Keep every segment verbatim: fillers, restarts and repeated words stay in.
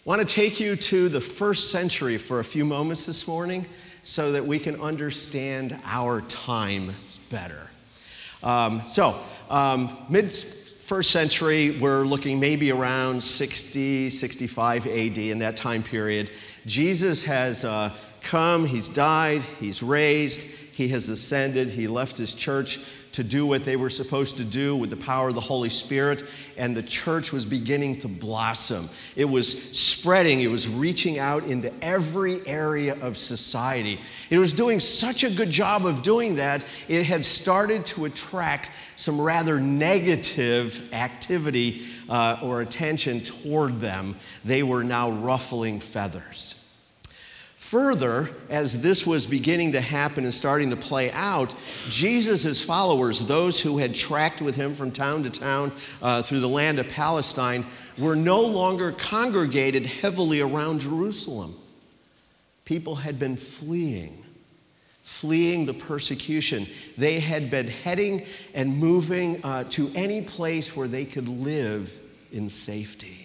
I want to take you to the first century for a few moments this morning so that we can understand our times better. Um, so, um, mid-first century, we're looking maybe around sixty, sixty-five A D in that time period. Jesus has uh, come, he's died, he's raised, he has ascended, he left his church to do what they were supposed to do with the power of the Holy Spirit, and the church was beginning to blossom. It was spreading, it was reaching out into every area of society. It was doing such a good job of doing that, it had started to attract some rather negative activity uh, or attention toward them. They were now ruffling feathers. Further, as this was beginning to happen and starting to play out, Jesus' followers, those who had tracked with him from town to town uh, through the land of Palestine, were no longer congregated heavily around Jerusalem. People had been fleeing, fleeing the persecution. They had been heading and moving uh, to any place where they could live in safety.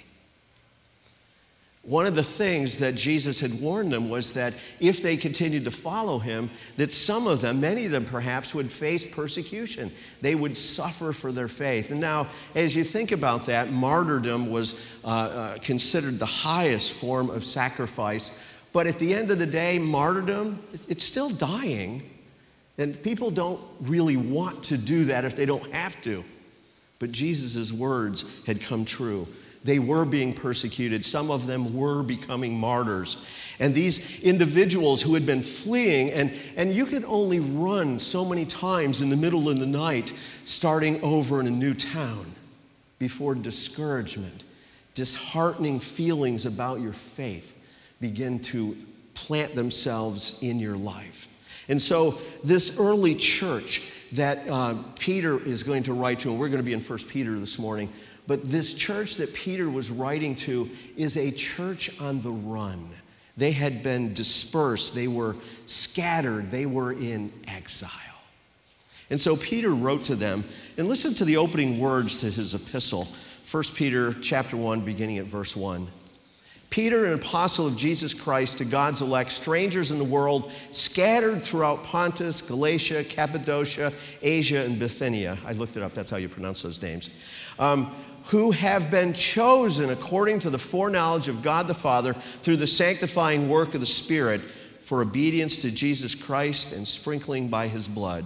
One of the things that Jesus had warned them was that if they continued to follow him, that some of them, many of them perhaps, would face persecution. They would suffer for their faith. And now, as you think about that, martyrdom was uh, uh, considered the highest form of sacrifice. But at the end of the day, martyrdom, it's still dying. And people don't really want to do that if they don't have to. But Jesus' words had come true. They were being persecuted. Some of them were becoming martyrs. And these individuals who had been fleeing, and, and you could only run so many times in the middle of the night, starting over in a new town, before discouragement, disheartening feelings about your faith begin to plant themselves in your life. And so this early church that uh, Peter is going to write to, and we're going to be in First Peter this morning, but this church that Peter was writing to is a church on the run. They had been dispersed. They were scattered. They were in exile. And so Peter wrote to them, and listen to the opening words to his epistle, First Peter chapter one, beginning at verse one. Peter, an apostle of Jesus Christ, to God's elect, strangers in the world, scattered throughout Pontus, Galatia, Cappadocia, Asia, and Bithynia. I looked it up. That's how you pronounce those names. Um, who have been chosen according to the foreknowledge of God the Father through the sanctifying work of the Spirit for obedience to Jesus Christ and sprinkling by his blood.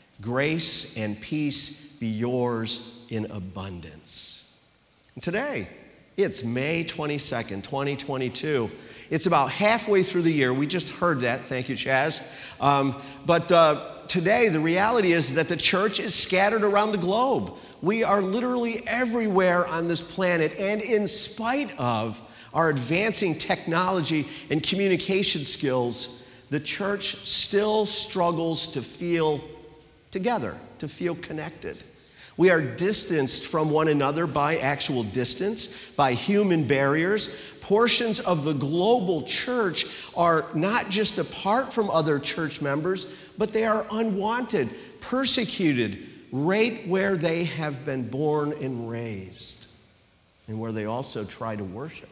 Grace and peace be yours in abundance. And today, it's May twenty-second, twenty twenty-two. It's about halfway through the year. We just heard that. Thank you, Chaz. Um, but uh, today, the reality is that the church is scattered around the globe. We are literally everywhere on this planet, and in spite of our advancing technology and communication skills, the church still struggles to feel together, to feel connected. We are distanced from one another by actual distance, by human barriers. Portions of the global church are not just apart from other church members, but they are unwanted, persecuted, right where they have been born and raised, and where they also try to worship.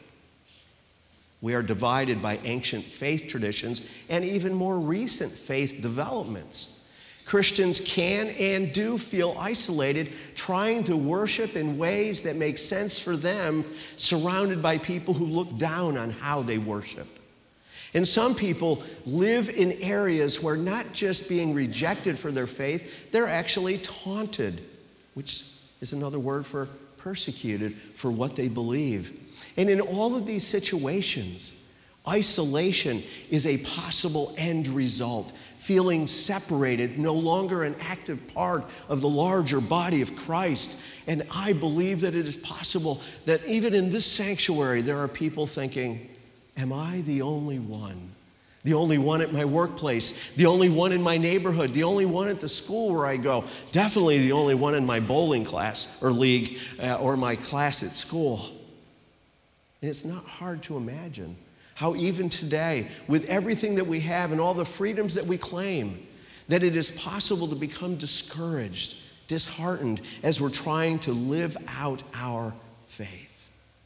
We are divided by ancient faith traditions and even more recent faith developments. Christians can and do feel isolated, trying to worship in ways that make sense for them, surrounded by people who look down on how they worship. And some people live in areas where not just being rejected for their faith, they're actually taunted, which is another word for persecuted for what they believe. And in all of these situations, isolation is a possible end result. Feeling separated, no longer an active part of the larger body of Christ. And I believe that it is possible that even in this sanctuary, there are people thinking, am I the only one? The only one at my workplace, the only one in my neighborhood, the only one at the school where I go, definitely the only one in my bowling class or league uh, or my class at school. And it's not hard to imagine how even today, with everything that we have and all the freedoms that we claim, that it is possible to become discouraged, disheartened as we're trying to live out our faith.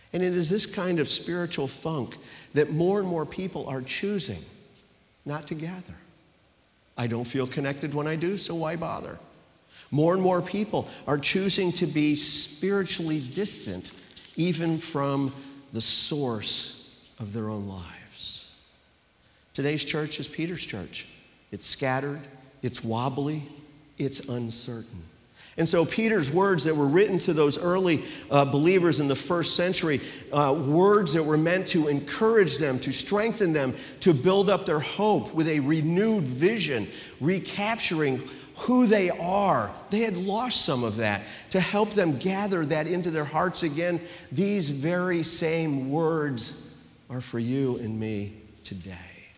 And it is this kind of spiritual funk that more and more people are choosing not to gather. I don't feel connected when I do, so why bother? More and more people are choosing to be spiritually distant, even from the source of their own lives. Today's church is Peter's church. It's scattered, it's wobbly, it's uncertain. And so Peter's words that were written to those early uh, believers in the first century, uh, words that were meant to encourage them, to strengthen them, to build up their hope with a renewed vision, recapturing who they are. They had lost some of that. To help them gather that into their hearts again, these very same words are for you and me today.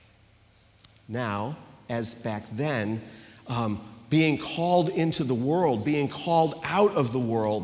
Now, as back then, um, being called into the world, being called out of the world,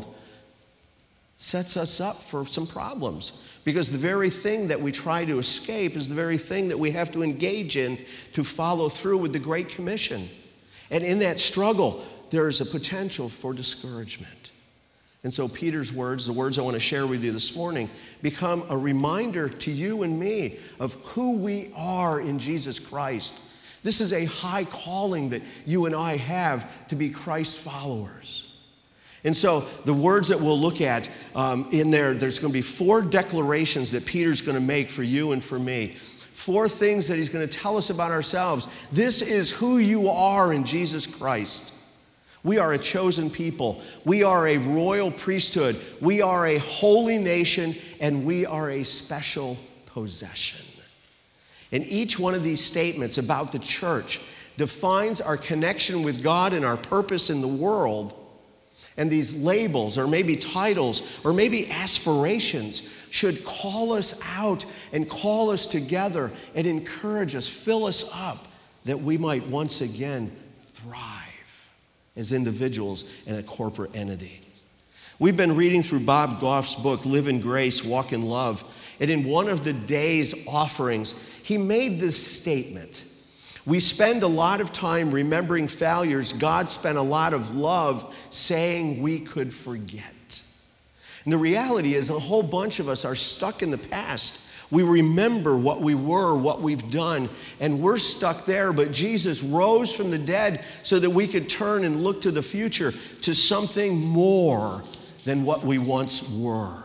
sets us up for some problems. Because the very thing that we try to escape is the very thing that we have to engage in to follow through with the Great Commission. And in that struggle, there is a potential for discouragement. And so Peter's words, the words I want to share with you this morning, become a reminder to you and me of who we are in Jesus Christ. This is a high calling that you and I have to be Christ followers. And so the words that we'll look at um, in there, there's going to be four declarations that Peter's going to make for you and for me. Four things that he's going to tell us about ourselves. This is who you are in Jesus Christ. We are a chosen people. We are a royal priesthood. We are a holy nation, and we are a special possession. And each one of these statements about the church defines our connection with God and our purpose in the world. And these labels, or maybe titles, or maybe aspirations, should call us out and call us together and encourage us, fill us up, that we might once again thrive as individuals and a corporate entity. We've been reading through Bob Goff's book, Live in Grace, Walk in Love, and in one of the day's offerings, he made this statement. We spend a lot of time remembering failures. God spent a lot of love saying we could forget. And the reality is a whole bunch of us are stuck in the past. We remember what we were, what we've done, and we're stuck there. But Jesus rose from the dead so that we could turn and look to the future, to something more than what we once were.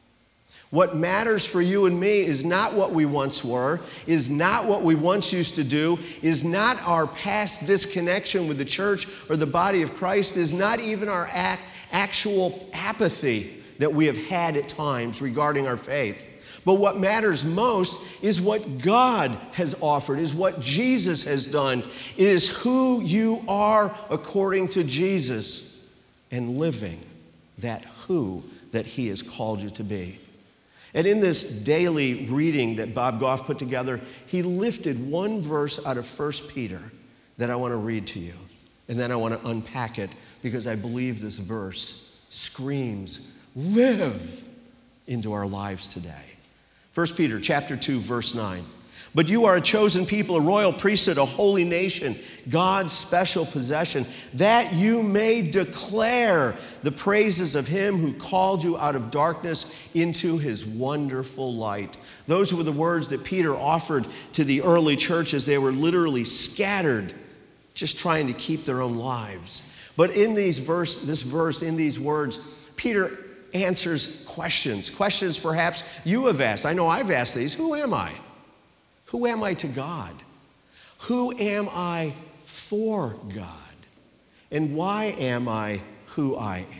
What matters for you and me is not what we once were, is not what we once used to do, is not our past disconnection with the church or the body of Christ, is not even our act, actual apathy that we have had at times regarding our faith. But what matters most is what God has offered, is what Jesus has done. It is who you are according to Jesus and living that who that he has called you to be. And in this daily reading that Bob Goff put together, he lifted one verse out of First Peter that I want to read to you. And then I want to unpack it because I believe this verse screams, live into our lives today. First Peter chapter two, verse nine. But you are a chosen people, a royal priesthood, a holy nation, God's special possession, that you may declare the praises of him who called you out of darkness into his wonderful light. Those were the words that Peter offered to the early churches. They were literally scattered, just trying to keep their own lives. But in these verse, this verse, in these words, Peter answers questions. Questions perhaps you have asked. I know I've asked these. Who am I? Who am I to God? Who am I for God? And why am I who I am?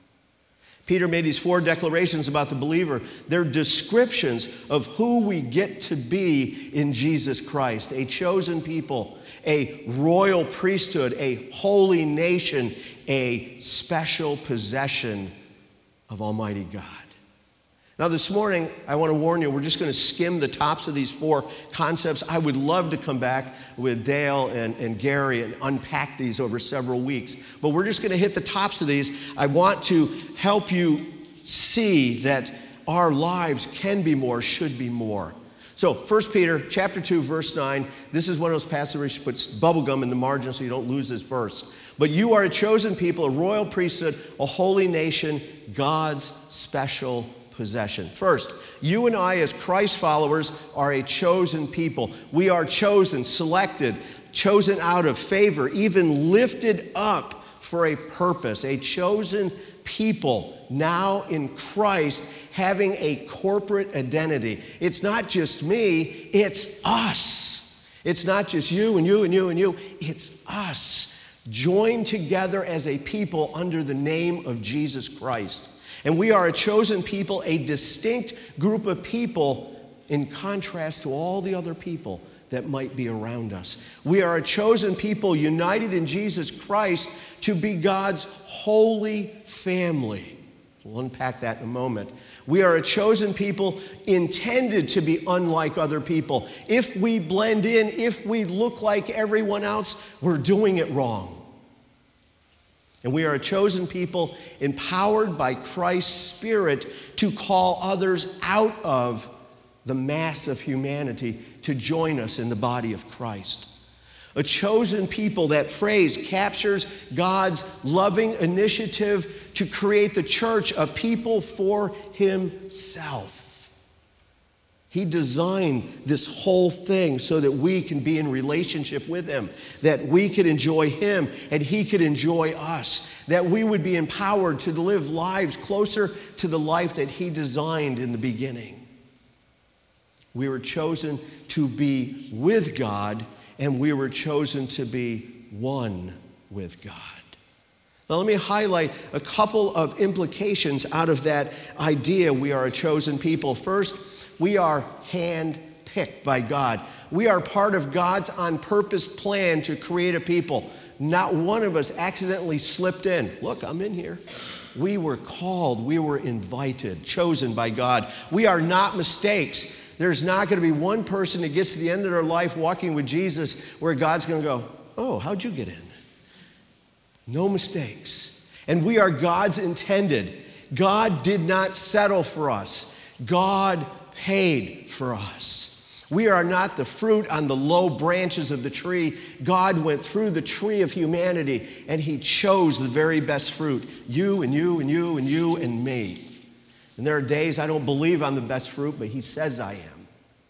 Peter made these four declarations about the believer. They're descriptions of who we get to be in Jesus Christ. A chosen people, a royal priesthood, a holy nation, a special possession of Almighty God. Now this morning, I want to warn you, we're just going to skim the tops of these four concepts. I would love to come back with Dale and, and Gary and unpack these over several weeks. But we're just going to hit the tops of these. I want to help you see that our lives can be more, should be more. So First Peter chapter two, verse nine, this is one of those passages that puts bubblegum in the margin so you don't lose this verse. But you are a chosen people, a royal priesthood, a holy nation, God's special possession. First, you and I as Christ followers are a chosen people. We are chosen, selected, chosen out of favor, even lifted up for a purpose, a chosen people now in Christ having a corporate identity. It's not just me, it's us. It's not just you and you and you and you, it's us, joined together as a people under the name of Jesus Christ. And we are a chosen people, a distinct group of people in contrast to all the other people that might be around us. We are a chosen people united in Jesus Christ to be God's holy family. We'll unpack that in a moment. We are a chosen people intended to be unlike other people. If we blend in, if we look like everyone else, we're doing it wrong. And we are a chosen people empowered by Christ's Spirit to call others out of the mass of humanity to join us in the body of Christ. A chosen people, that phrase captures God's loving initiative to create the church, a people for himself. He designed this whole thing so that we can be in relationship with him, that we could enjoy him and he could enjoy us, that we would be empowered to live lives closer to the life that he designed in the beginning. We were chosen to be with God, and we were chosen to be one with God. Now, let me highlight a couple of implications out of that idea we are a chosen people. First, we are hand-picked by God. We are part of God's on-purpose plan to create a people. Not one of us accidentally slipped in. Look, I'm in here. We were called, we were invited, chosen by God. We are not mistakes. There's not going to be one person that gets to the end of their life walking with Jesus where God's going to go, oh, how'd you get in? No mistakes. And we are God's intended. God did not settle for us. God paid for us. We are not the fruit on the low branches of the tree. God went through the tree of humanity and he chose the very best fruit. You and you and you and you and me. And there are days I don't believe I'm the best fruit, but he says I am.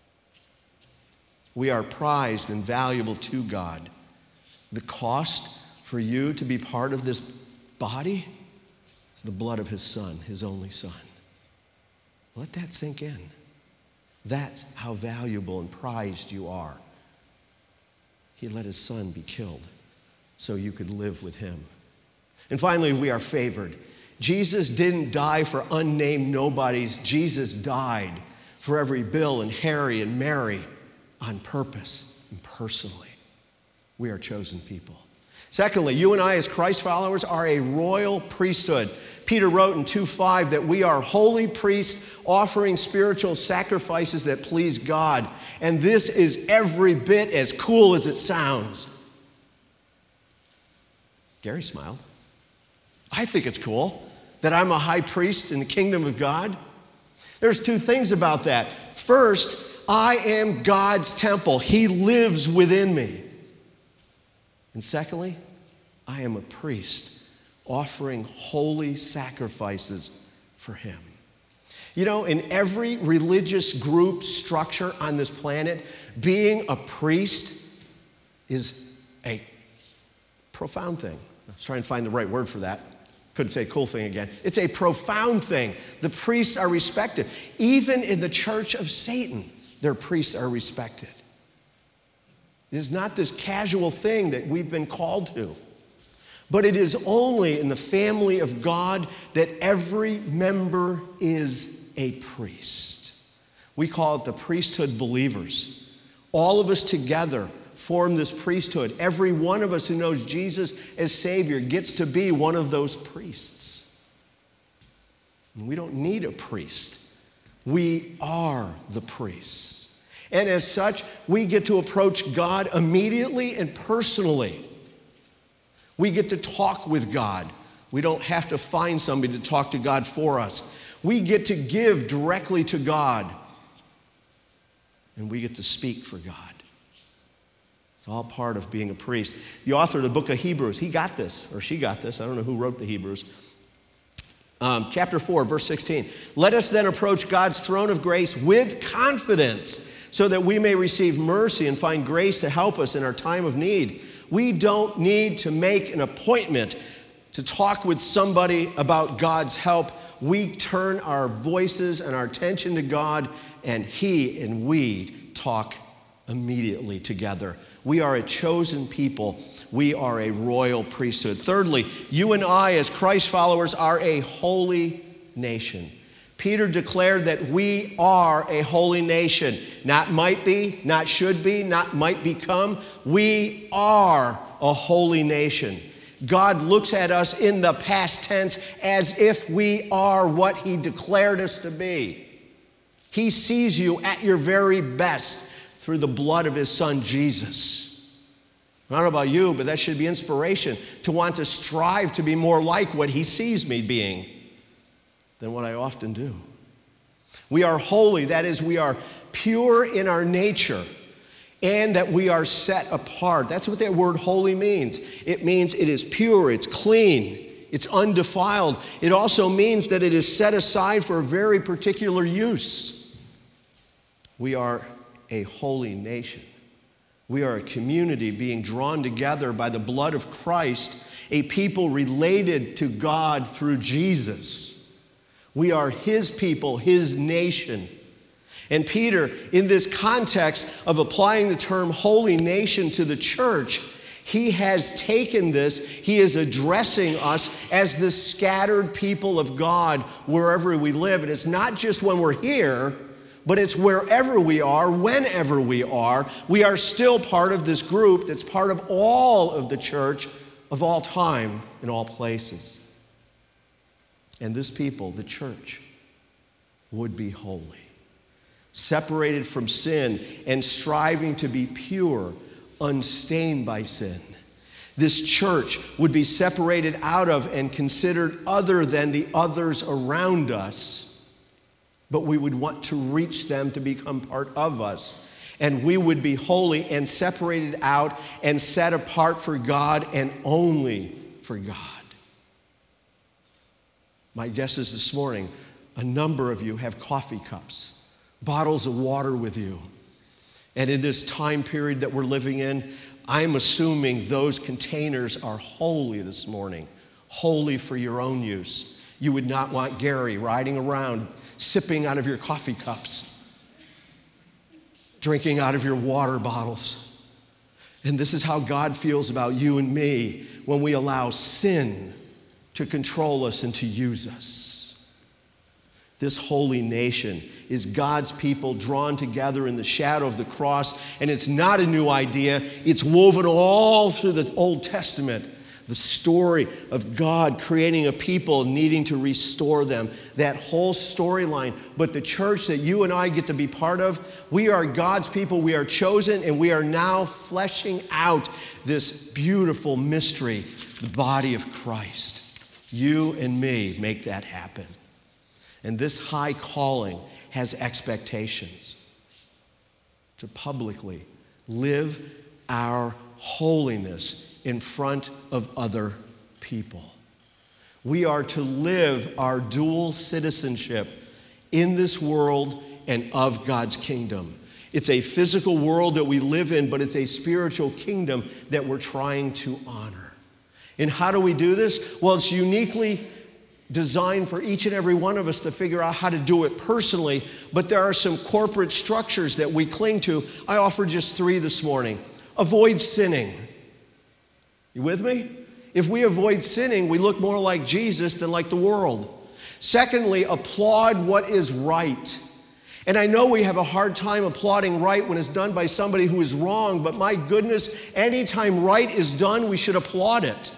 We are prized and valuable to God. The cost for you to be part of this body is the blood of his son, his only son. Let that sink in. That's how valuable and prized you are. He let his son be killed so you could live with him. And finally, we are favored. Jesus didn't die for unnamed nobodies. Jesus died for every Bill and Harry and Mary on purpose and personally. We are chosen people. Secondly, you and I as Christ followers are a royal priesthood. Peter wrote in two five that we are holy priests offering spiritual sacrifices that please God. And this is every bit as cool as it sounds. Gary smiled. I think it's cool that I'm a high priest in the kingdom of God. There's two things about that. First, I am God's temple. He lives within me. And secondly, I am a priest offering holy sacrifices for him. You know, in every religious group structure on this planet, being a priest is a profound thing. I was trying to find the right word for that. Couldn't say cool thing again. It's a profound thing. The priests are respected. Even in the church of Satan, their priests are respected. It is not this casual thing that we've been called to. But it is only in the family of God that every member is a priest. We call it the priesthood believers. All of us together form this priesthood. Every one of us who knows Jesus as Savior gets to be one of those priests. And we don't need a priest. We are the priests. And as such, we get to approach God immediately and personally. We get to talk with God. We don't have to find somebody to talk to God for us. We get to give directly to God. And we get to speak for God. It's all part of being a priest. The author of the book of Hebrews, he got this, or she got this. I don't know who wrote the Hebrews. Um, chapter four, verse sixteen. Let us then approach God's throne of grace with confidence so that we may receive mercy and find grace to help us in our time of need. We don't need to make an appointment to talk with somebody about God's help. We turn our voices and our attention to God, and He and we talk immediately together. We are a chosen people. We are a royal priesthood. Thirdly, you and I, as Christ followers, are a holy nation. Peter declared that we are a holy nation. Not might be, not should be, not might become. We are a holy nation. God looks at us in the past tense as if we are what He declared us to be. He sees you at your very best through the blood of His Son, Jesus. I don't know about you, but that should be inspiration to want to strive to be more like what He sees me being than what I often do. We are holy, that is, we are pure in our nature, and that we are set apart. That's what that word holy means. It means it is pure, it's clean, it's undefiled. It also means that it is set aside for a very particular use. We are a holy nation. We are a community being drawn together by the blood of Christ, a people related to God through Jesus. We are His people, His nation. And Peter, in this context of applying the term holy nation to the church, he has taken this, he is addressing us as the scattered people of God wherever we live. And it's not just when we're here, but it's wherever we are, whenever we are. We are still part of this group that's part of all of the church of all time in all places. And this people, the church, would be holy, separated from sin and striving to be pure, unstained by sin. This church would be separated out of and considered other than the others around us, but we would want to reach them to become part of us. And we would be holy and separated out and set apart for God and only for God. My guess is this morning, a number of you have coffee cups, bottles of water with you. And in this time period that we're living in, I'm assuming those containers are holy this morning, holy for your own use. You would not want Gary riding around sipping out of your coffee cups, drinking out of your water bottles. And this is how God feels about you and me when we allow sin to control us and to use us. This holy nation is God's people drawn together in the shadow of the cross, and it's not a new idea. It's woven all through the Old Testament. The story of God creating a people needing to restore them. That whole storyline. But the church that you and I get to be part of, we are God's people, we are chosen, and we are now fleshing out this beautiful mystery, the body of Christ. You and me make that happen. And this high calling has expectations to publicly live our holiness in front of other people. We are to live our dual citizenship in this world and of God's kingdom. It's a physical world that we live in, but it's a spiritual kingdom that we're trying to honor. And how do we do this? Well, it's uniquely designed for each and every one of us to figure out how to do it personally, but there are some corporate structures that we cling to. I offer just three this morning. Avoid sinning. You with me? If we avoid sinning, we look more like Jesus than like the world. Secondly, applaud what is right. And I know we have a hard time applauding right when it's done by somebody who is wrong, but my goodness, anytime right is done, we should applaud it.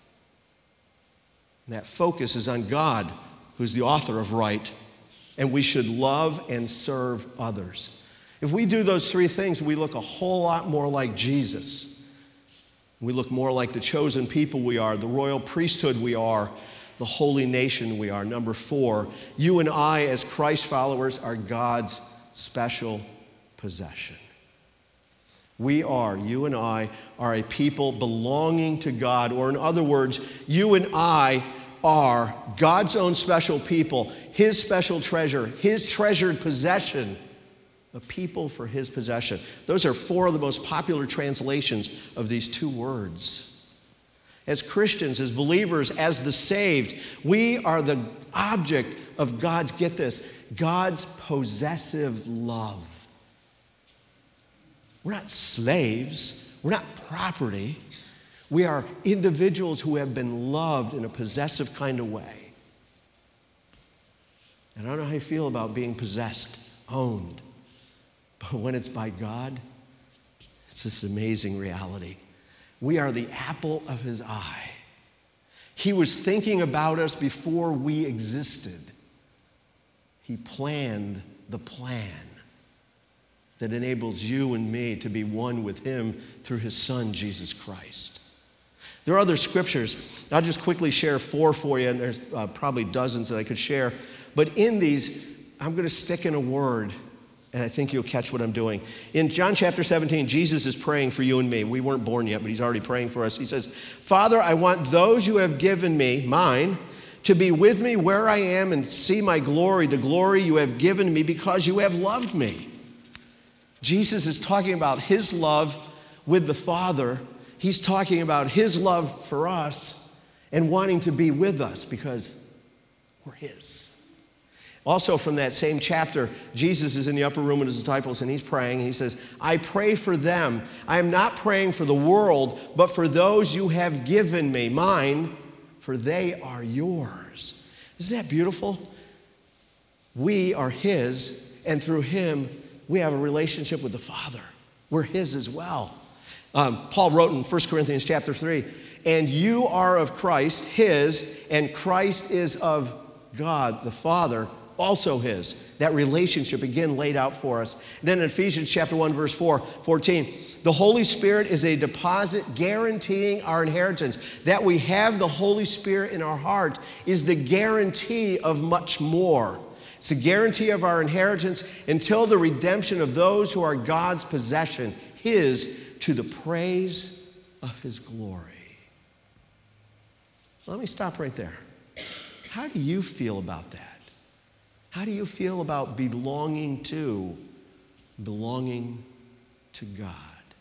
And that focus is on God, who's the author of right, and we should love and serve others. If we do those three things, we look a whole lot more like Jesus. We look more like the chosen people we are, the royal priesthood we are, the holy nation we are. Number four, you and I as Christ followers are God's special possession. We are, you and I, are a people belonging to God, or in other words, you and I are God's own special people, his special treasure, his treasured possession, a people for his possession. Those are four of the most popular translations of these two words. As Christians, as believers, as the saved, we are the object of God's, get this, God's possessive love. We're not slaves. We're not property. We are individuals who have been loved in a possessive kind of way. And I don't know how you feel about being possessed, owned. But when it's by God, it's this amazing reality. We are the apple of his eye. He was thinking about us before we existed. He planned the plan that enables you and me to be one with him through his son, Jesus Christ. There are other scriptures. I'll just quickly share four for you, and there's uh, probably dozens that I could share. But in these, I'm going to stick in a word, and I think you'll catch what I'm doing. In John chapter seventeen, Jesus is praying for you and me. We weren't born yet, but he's already praying for us. He says, Father, I want those you have given me, mine, to be with me where I am and see my glory, the glory you have given me because you have loved me. Jesus is talking about his love with the Father. He's talking about his love for us and wanting to be with us because we're his. Also from that same chapter, Jesus is in the upper room with his disciples and he's praying. He says, I pray for them. I am not praying for the world, but for those you have given me, mine, for they are yours. Isn't that beautiful? We are his, and through him, we have a relationship with the Father. We're his as well. Um, Paul wrote in First Corinthians chapter three, and you are of Christ, his, and Christ is of God, the Father, also his. That relationship, again, laid out for us. And then in Ephesians chapter one, verse four, fourteen, the Holy Spirit is a deposit guaranteeing our inheritance. That we have the Holy Spirit in our heart is the guarantee of much more. It's a guarantee of our inheritance until the redemption of those who are God's possession, his, to the praise of his glory. Let me stop right there. How do you feel about that? How do you feel about belonging to, belonging to God?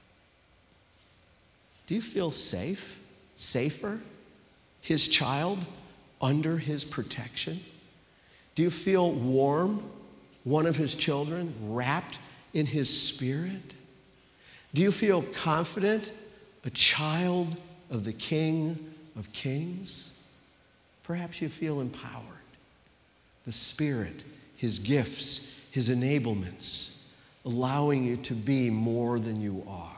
Do you feel safe, safer, his child, under his protection? Do you feel warm, one of his children, wrapped in his spirit? Do you feel confident, a child of the King of Kings? Perhaps you feel empowered. The Spirit, his gifts, his enablements, allowing you to be more than you are.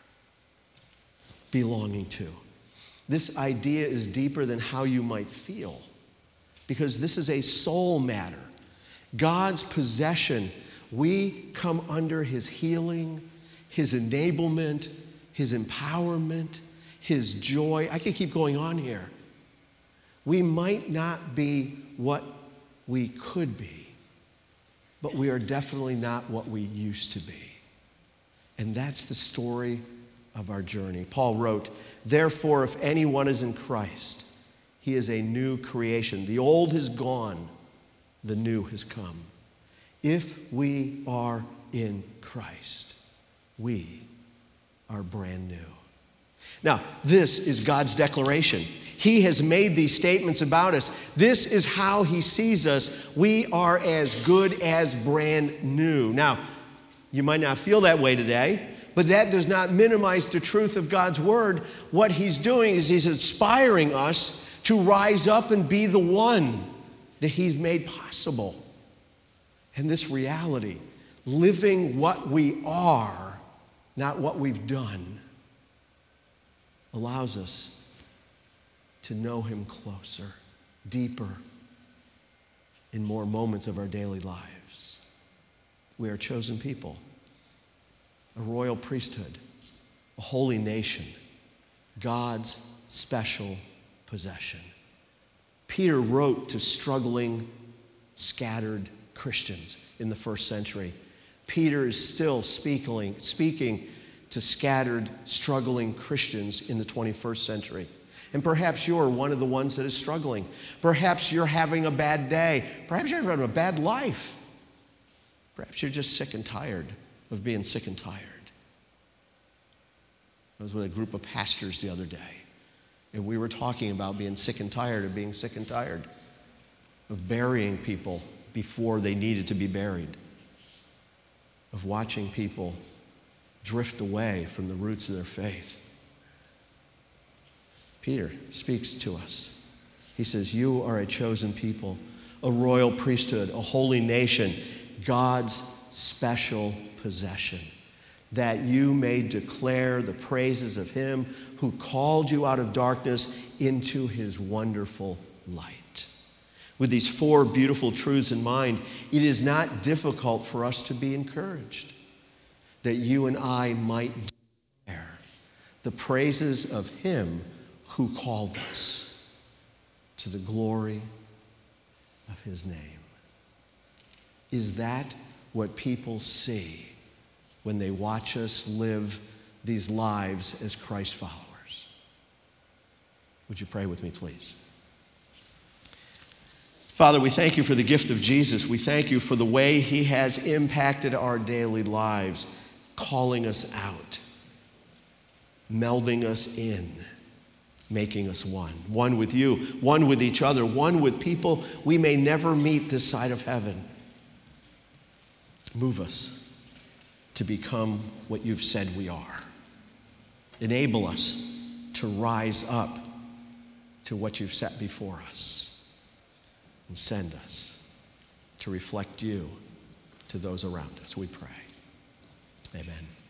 Belonging to. This idea is deeper than how you might feel, because this is a soul matter. God's possession, we come under his healing, his enablement, his empowerment, his joy. I could keep going on here. We might not be what we could be, but we are definitely not what we used to be. And that's the story of our journey. Paul wrote, therefore, if anyone is in Christ, he is a new creation. The old has gone, the new has come. If we are in Christ, we are brand new. Now, this is God's declaration. He has made these statements about us. This is how he sees us. We are as good as brand new. Now, you might not feel that way today, but that does not minimize the truth of God's word. What he's doing is he's inspiring us to rise up and be the one that he's made possible. And this reality, living what we are, not what we've done, allows us to know him closer, deeper, in more moments of our daily lives. We are a chosen people, a royal priesthood, a holy nation, God's special possession. Peter wrote to struggling, scattered Christians in the first century. Peter is still speaking, speaking to scattered, struggling Christians in the twenty-first century. And perhaps you're one of the ones that is struggling. Perhaps you're having a bad day. Perhaps you're having a bad life. Perhaps you're just sick and tired of being sick and tired. I was with a group of pastors the other day, and we were talking about being sick and tired of being sick and tired, of burying people before they needed to be buried, of watching people drift away from the roots of their faith. Peter speaks to us. He says, you are a chosen people, a royal priesthood, a holy nation, God's special possession, that you may declare the praises of him who called you out of darkness into his wonderful light. With these four beautiful truths in mind, it is not difficult for us to be encouraged that you and I might declare the praises of him who called us to the glory of his name. Is that what people see when they watch us live these lives as Christ followers? Would you pray with me, please? Father, we thank you for the gift of Jesus. We thank you for the way he has impacted our daily lives, calling us out, melding us in, making us one. One with you, one with each other, one with people we may never meet this side of heaven. Move us to become what you've said we are. Enable us to rise up to what you've set before us. And send us to reflect you to those around us, we pray. Amen.